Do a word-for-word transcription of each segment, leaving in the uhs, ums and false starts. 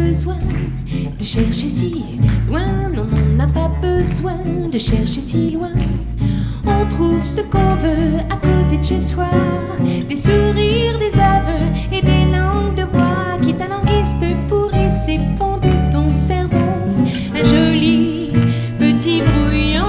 besoin de chercher si loin, non, on n'a pas besoin de chercher si loin. On trouve ce qu'on veut à côté de chez soi, des sourires, des aveux et des langues de bois qui t'alanguissent, te pourrissent et font de ton cerveau un joli petit brouillon.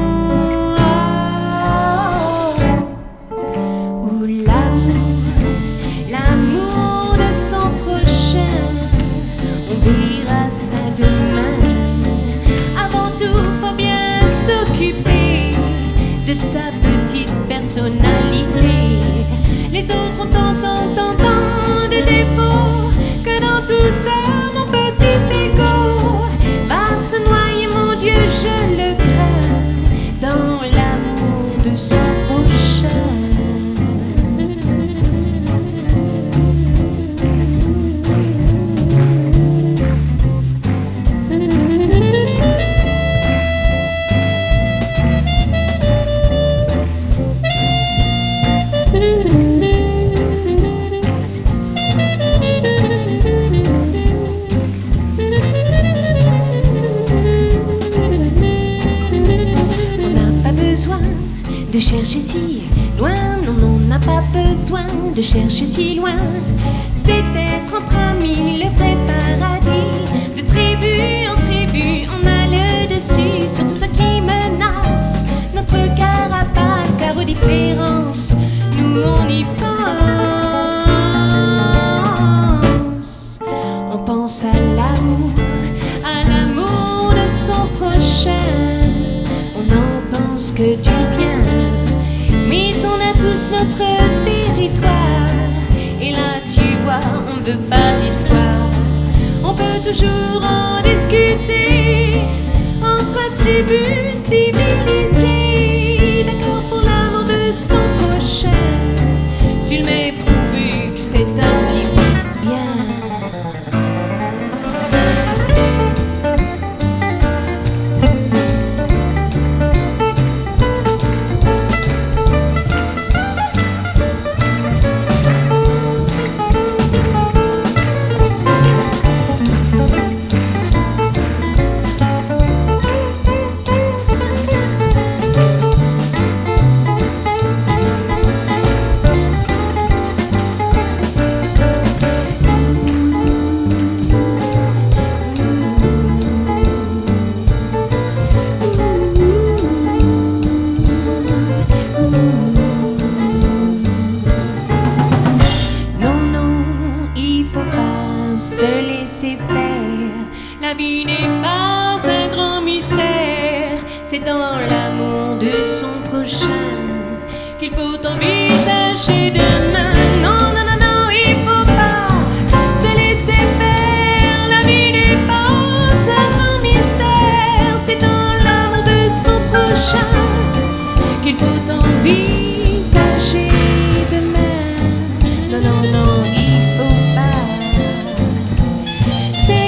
Où l'amour, l'amour de son prochain, on verra ça demain. Avant tout, faut bien s'occuper de sa petite personnalité. Les autres ont tant, tant, tant, tant de défauts que dans tout ça, mon petit égo va se noyer, mon Dieu, je le crains, dans l'amour de son prochain. De chercher si loin, non, on n'a pas besoin de chercher si loin. C'est être entre amis le vrai paradis. De tribu en tribu, on a le dessus sur tout ce qui menace notre carapace. Car aux différences, nous on y pense. On pense à l'amour, à l'amour de son prochain. On n'en pense que du bien, mais on a tous notre territoire. Et là tu vois, on veut pas d'histoire. On peut toujours en discuter entre tribus civilisées. D'accord pour l'amour de son prochain, s'il m'est prouvé que c'est un type bien. Se laisser faire, la vie n'est pas un grand mystère. C'est dans l'amour de son prochain qu'il faut envisager demain. Non, non, non, non, il faut pas se laisser faire. La vie n'est pas un grand mystère. C'est dans l'amour de son prochain qu'il faut envisager demain. Non, non, non, il faut pas. C'est